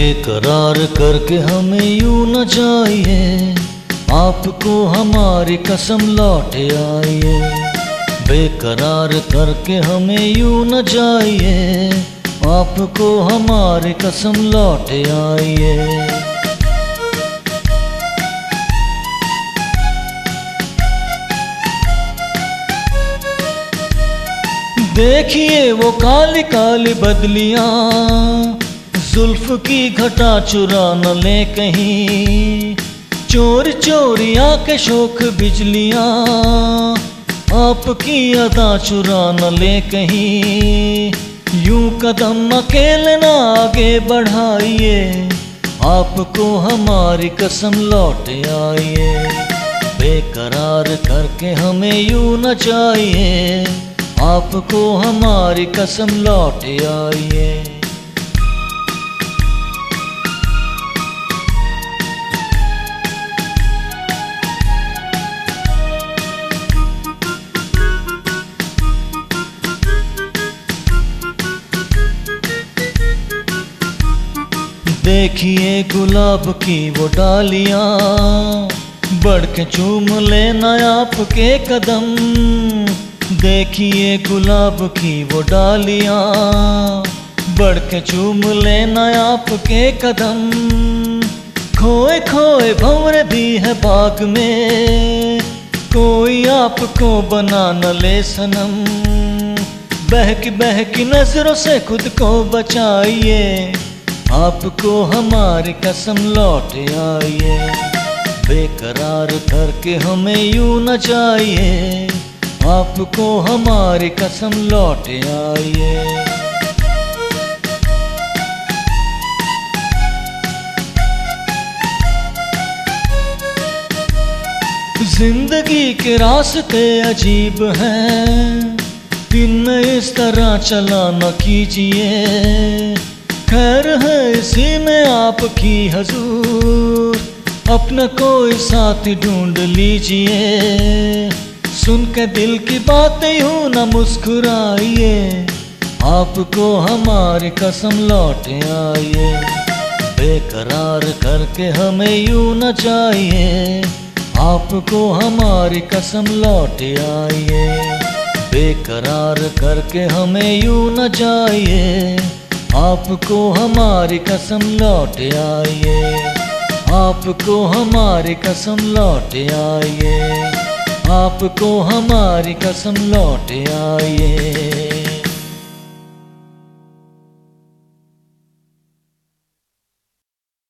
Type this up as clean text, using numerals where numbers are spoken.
बेकरार करके हमें यूं न जाइए, आपको हमारी कसम लौट आइए। बेकरार करके हमें यूं न जाइए, आपको हमारी कसम लौट आइए। देखिए वो काली काली बदलियां, जुल्फ की घटा चुरा न ले कहीं। चोरी चोरी आके शोक बिजलियां, आपकी अदा चुरा न ले कहीं। यूं कदम अकेले ना आगे बढ़ाइए, आपको हमारी कसम लौट आइए। बेकरार करके हमें यूं न चाहिए, आपको हमारी कसम लौट आइए। देखिए गुलाब की वो डालियां, बढ़ के चूम लेना आपके कदम। देखिए गुलाब की वो डालियां, बढ़ के चूम लेना आपके कदम। खोए खोए भंवर दी है बाग में, कोई आपको बना न ले सनम। बहकी नजरों से खुद को बचाइए, आपको हमारी कसम लौट आइए। बेकरार करके हमें यूं न चाहिए, आपको हमारी कसम लौट आइए। जिंदगी के रास्ते अजीब हैं, दिन इस तरह चला न कीजिए। खैर है इसी में आपकी हजूर, अपना कोई साथी ढूंढ लीजिए। सुन के दिल की बातें यूं न मुस्कुराइए, आपको हमारी कसम लौट आइए। बेकरार करके हमें यूं न चाहिए, आपको हमारी कसम लौट आइए। बेकरार करके हमें यूं न चाहिए, आपको हमारी कसम लौट आइए। आपको हमारी कसम लौट आइए, आपको हमारी कसम लौट आइए।